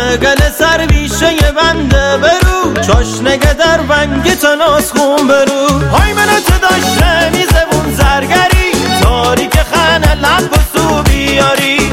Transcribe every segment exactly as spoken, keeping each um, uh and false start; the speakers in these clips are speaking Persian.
شگل سر بیشه بنده برو، چاشنگه در بنگ تناس خون برو. های منت داشته میزبون زرگری، تاریک خانه لب و سو بیاری.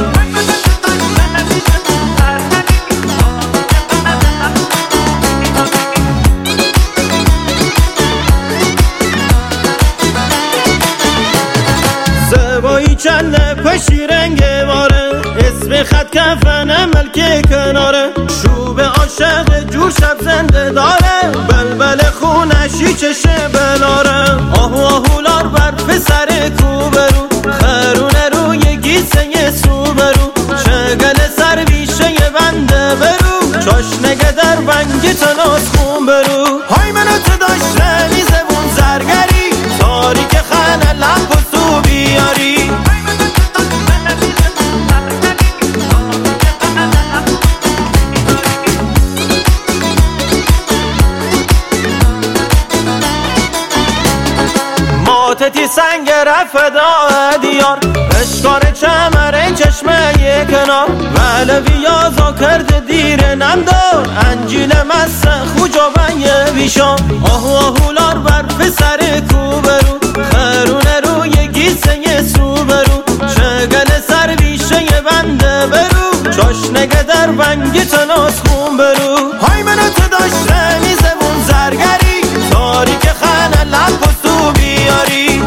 زبایی چنده پشی رنگ باره، اسم خط کفنه ملک کناره. شوب عاشق جور شب زنده داره، بلبل خونشی چشه بلاره. آهو آهولار بر پسر کو برو، خرونه روی گیسه سو برو. شگل سر بیشه بنده برو، چاشنگه در بنگ تناس خون برو. های منت داشته میزبون زرگری، تاریک خانه لب و سو بیاری. ماتتی سنگ رفدا دیار، اشکار چمره چشمه کنار. ولویا زا کرد دیر نمدار، انجیل مسه خوجا بنیه بیشان. آهو آهولار بر پسر کو برو، خرونه روی گیسه سو برو. شگل سر بیشه بنده برو، چاشنگه در بنگ تناس خون برو. های منت داشته میزبون زرگری، تاریک خانه لب و سو بیاری.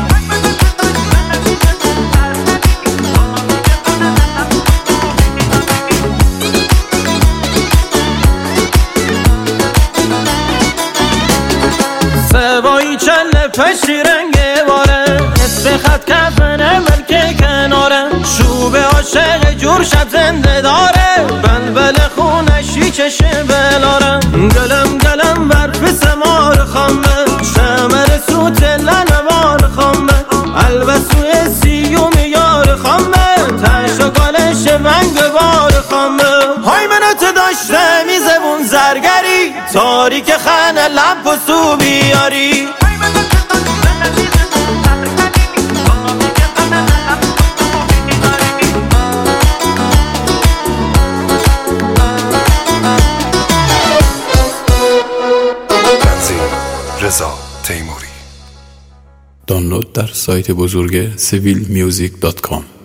سبایی چله پشی رنگ باره، اسم خط کفنه ملک کناره. شوب عاشق جور شب زنده داره، بلبل خونشی چشه بلاره. گلم گلم بر پس مار خامه، شمر سوت لنوار خامه. البسوی سیوم یار خامه، تشکالش ونگ بار خامه. های منت داشته میزبون زرگری، تاریک خانه لب و سو بیاری. رضا تیموری. دانلود در سایت بزرگ سویل میوزیک دات کام.